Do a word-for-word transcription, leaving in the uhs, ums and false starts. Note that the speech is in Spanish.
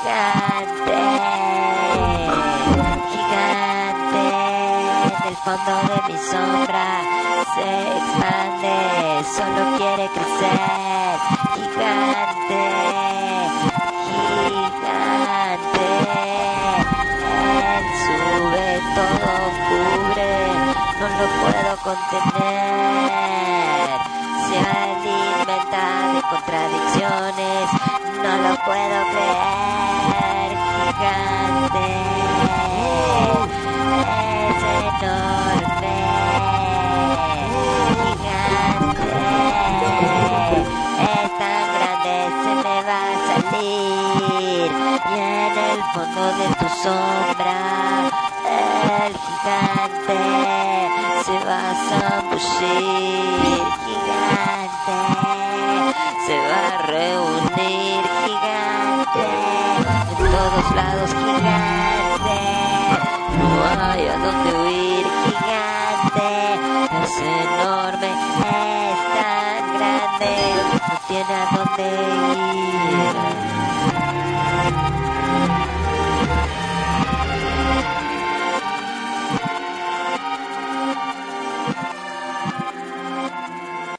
gigante, gigante, en el fondo de mi sombra se expande, solo quiere crecer, gigante, gigante, él sube, todo cubre, no lo puedo contener, se alimenta de contradicciones, no lo puedo creer, gigante, es enorme, gigante, es tan grande, se me va a salir, y en el fondo de tu sombra, el gigante se va a zambullir, gigante, se va a reunir, gigante, en todos lados, gigante, no hay a dónde huir, gigante, es enorme, es tan grande, no tiene a dónde ir.